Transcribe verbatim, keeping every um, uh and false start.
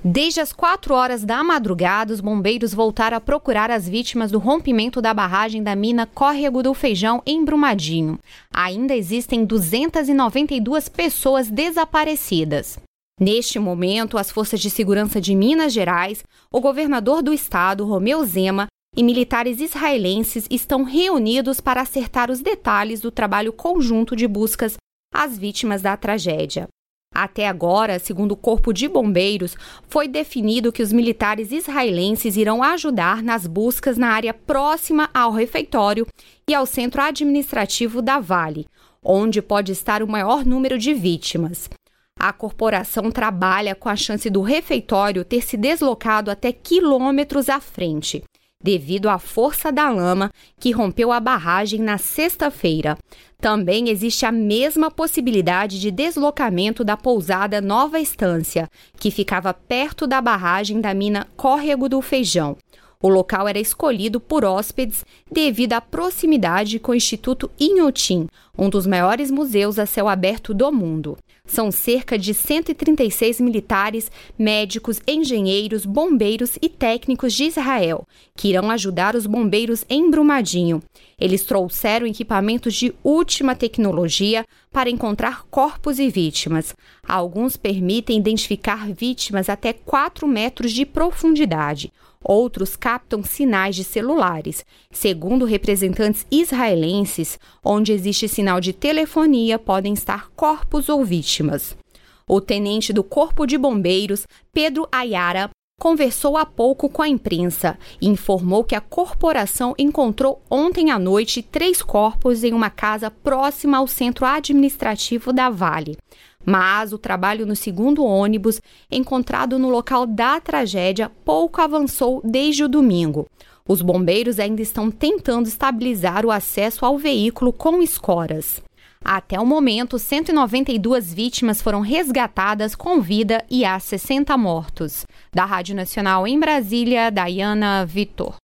Desde as quatro horas da madrugada, os bombeiros voltaram a procurar as vítimas do rompimento da barragem da mina Córrego do Feijão, em Brumadinho. Ainda existem duzentas e noventa e duas pessoas desaparecidas. Neste momento, as forças de segurança de Minas Gerais, o governador do estado, Romeu Zema, e militares israelenses estão reunidos para acertar os detalhes do trabalho conjunto de buscas às vítimas da tragédia. Até agora, segundo o Corpo de Bombeiros, foi definido que os militares israelenses irão ajudar nas buscas na área próxima ao refeitório e ao centro administrativo da Vale, onde pode estar o maior número de vítimas. A corporação trabalha com a chance do refeitório ter se deslocado até quilômetros à frente, devido à força da lama que rompeu a barragem na sexta-feira. Também existe a mesma possibilidade de deslocamento da pousada Nova Estância, que ficava perto da barragem da mina Córrego do Feijão. O local era escolhido por hóspedes devido à proximidade com o Instituto Inhotim, um dos maiores museus a céu aberto do mundo. São cerca de cento e trinta e seis militares, médicos, engenheiros, bombeiros e técnicos de Israel, que irão ajudar os bombeiros em Brumadinho. Eles trouxeram equipamentos de última tecnologia para encontrar corpos e vítimas. Alguns permitem identificar vítimas até quatro metros de profundidade. Outros captam sinais de celulares. Segundo representantes israelenses, onde existe sinal de telefonia, podem estar corpos ou vítimas. O tenente do Corpo de Bombeiros, Pedro Ayara, conversou há pouco com a imprensa e informou que a corporação encontrou ontem à noite três corpos em uma casa próxima ao centro administrativo da Vale. Mas o trabalho no segundo ônibus, encontrado no local da tragédia, pouco avançou desde o domingo. Os bombeiros ainda estão tentando estabilizar o acesso ao veículo com escoras. Até o momento, cento e noventa e duas vítimas foram resgatadas com vida e há sessenta mortos. Da Rádio Nacional em Brasília, Dayana Vitor.